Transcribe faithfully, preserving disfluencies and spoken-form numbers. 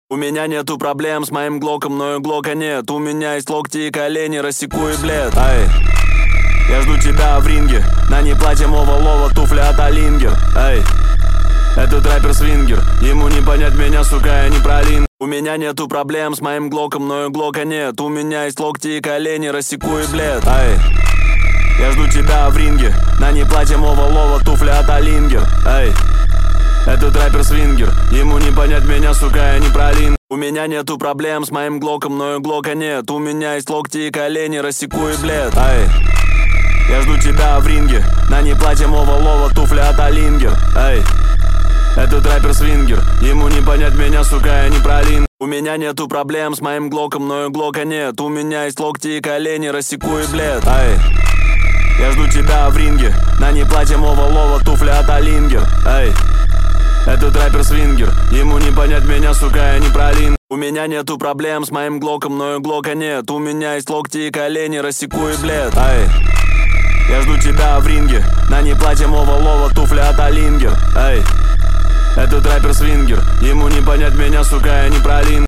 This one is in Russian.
У меня нету проблем с моим глоком, но и глока нет. У меня есть локти и колени, рассеку и блед. Ай, я жду тебя в ринге. На ней платье мова-лова, туфли от Алингер. Эй, этот рэпер свингер, ему не понять меня, сука, я не пролин. У меня нету проблем с моим глоком, но и глока нет. У меня есть локти и колени, рассеку и блед. Эй, я жду тебя в ринге. На ней платье мова-лова, туфли от Алингер. Эй, этот рэпер свингер, ему не понять меня, сука, я не пролин. У меня нету проблем с моим глоком, но и глока нет. У меня есть локти и колени, рассеку и блед. Эй, я жду тебя в ринге. На ней платье мова-лова, туфли от Алингер. Эй, этот рэпер свингер, ему не понять меня, сука, я не пролин. У меня нету проблем с моим глоком, но и глока нет. У меня есть локти и колени, рассеку и блед. Эй, я жду тебя в ринге. На ней платье мова-лова, туфли от Алингер. Эй, этот рэпер свингер, ему не понять меня, сука, я не пролин. У меня нету проблем с моим глоком, но и глока нет. У меня есть локти и колени, рассеку и блед. Эй, я жду тебя в ринге. На ней платье мова-лова, туфли от Алингер. Эй, этот рэпер свингер, ему не понять меня, сука, я не пролин.